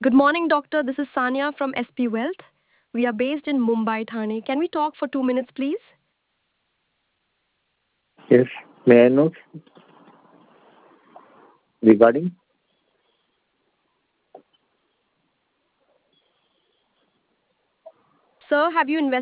Good morning, doctor. This is Sanya from SP Wealth. We are based in Mumbai, Thane. Can we talk for 2 minutes, please? Yes. May I know regarding? Sir, have you invested